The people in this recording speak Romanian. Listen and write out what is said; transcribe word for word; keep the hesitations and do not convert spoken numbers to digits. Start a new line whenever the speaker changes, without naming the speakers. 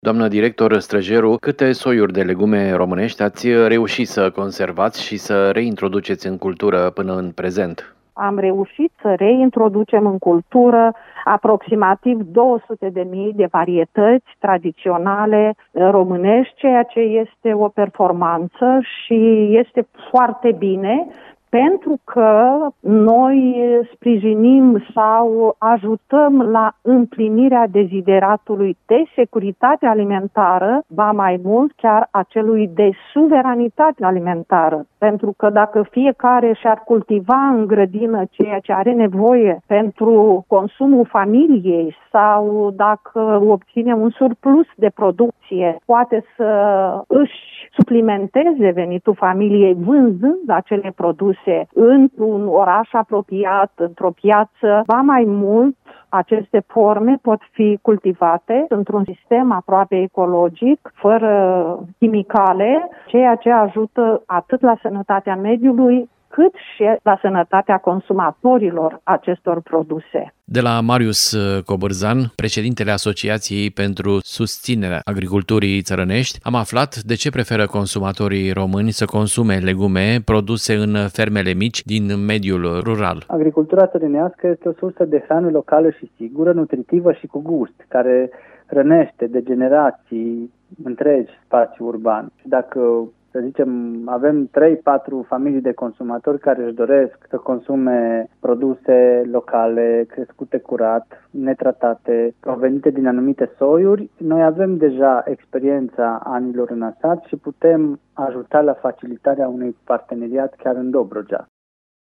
Doamnă director Străjeru, câte soiuri de legume românești ați reușit să conservați și să reintroduceți în cultură până în prezent?
Am reușit să reintroducem în cultură aproximativ două sute de mii de varietăți tradiționale românești, ceea ce este o performanță și este foarte bine, pentru că noi sprijinim sau ajutăm la împlinirea dezideratului de securitate alimentară, ba mai mult chiar acelui de suveranitate alimentară. Pentru că dacă fiecare și-ar cultiva în grădină ceea ce are nevoie pentru consumul familiei sau dacă obține un surplus de producție, poate să își suplimenteze venitul familiei vânzând acele produse într-un oraș apropiat, într-o piață, ba mai mult, aceste forme pot fi cultivate într-un sistem aproape ecologic, fără chimicale, ceea ce ajută atât la sănătatea mediului, cât și la sănătatea consumatorilor acestor produse.
De la Marius Cobârzan, președintele Asociației pentru Susținerea Agriculturii Țărănești, am aflat de ce preferă consumatorii români să consume legume produse în fermele mici din mediul rural.
Agricultura țărănească este o sursă de hrană locală și sigură, nutritivă și cu gust, care hrănește de generații întregi spațiul urban. Dacă să zicem, avem trei patru familii de consumatori care își doresc să consume produse locale, crescute curat, netratate, provenite din anumite soiuri. Noi avem deja experiența anilor în asat și putem ajuta la facilitarea unui parteneriat chiar în Dobrogea.